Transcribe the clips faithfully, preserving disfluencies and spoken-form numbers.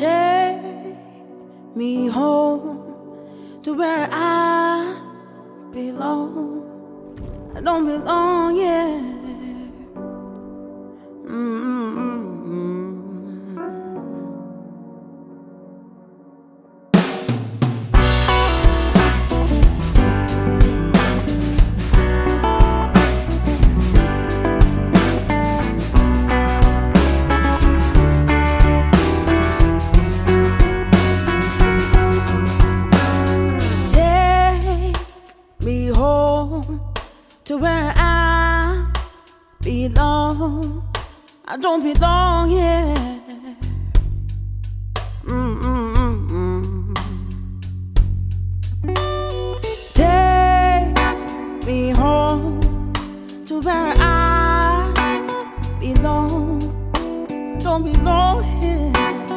Take me home to where I belong. I don't belong here. Mm-hmm. To where I belong. I don't belong here. Mm-mm-mm-mm. Take me home to where I belong. I don't belong here.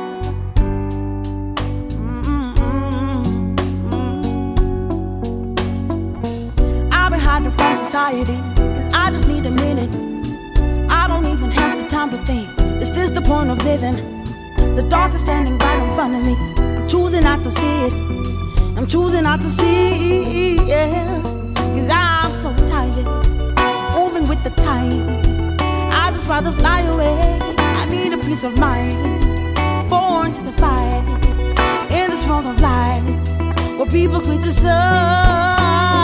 From society, cause I just need a minute. I don't even have the time to think. Is this the point of living? The dark is standing right in front of me. I'm choosing not to see it. I'm choosing not to see it, yeah. Cause I'm so tired, moving with the tide. I just rather fly away. I need a peace of mind. Born to survive in this world of lies where people criticize.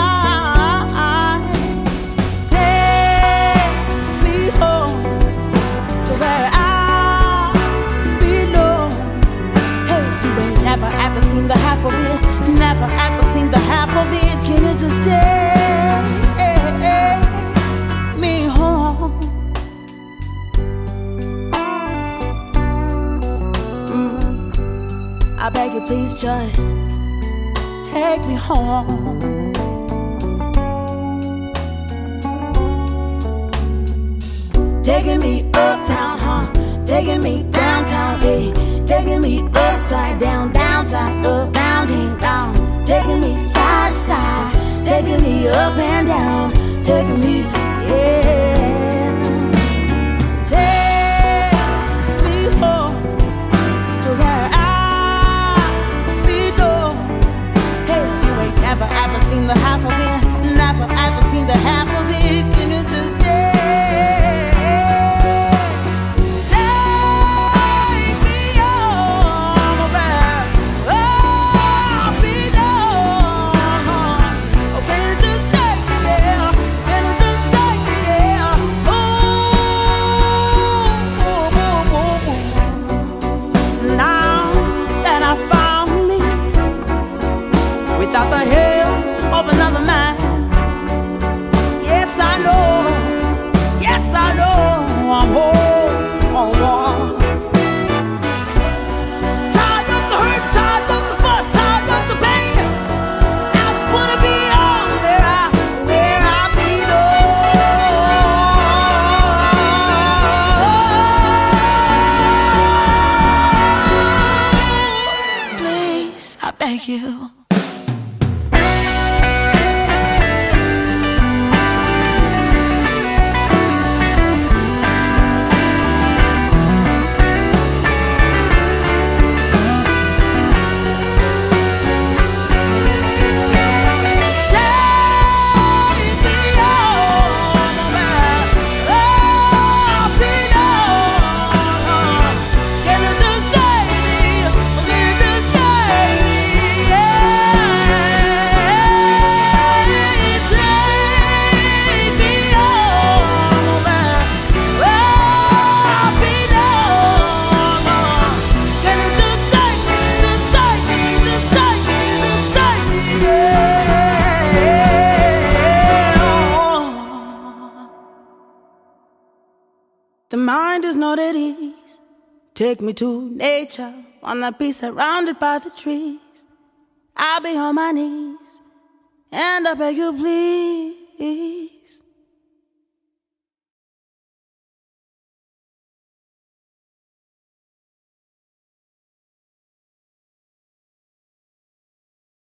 Never ever seen the half of it. Never ever seen the half of it. Can you just take me home? Mm. I beg you, please just take me home. Taking me uptown, huh? Taking me downtown, hey. Taking me upside down, downside up, down, down, down. Taking me side to side, taking me up and down, taking me, yeah. Take me home to where I belong. Hey, you ain't never ever seen the half of it, never ever seen the half of it. Can you just you. The mind is not at ease. Take me to nature. Wanna be surrounded by the trees. I'll be on my knees and I beg you please.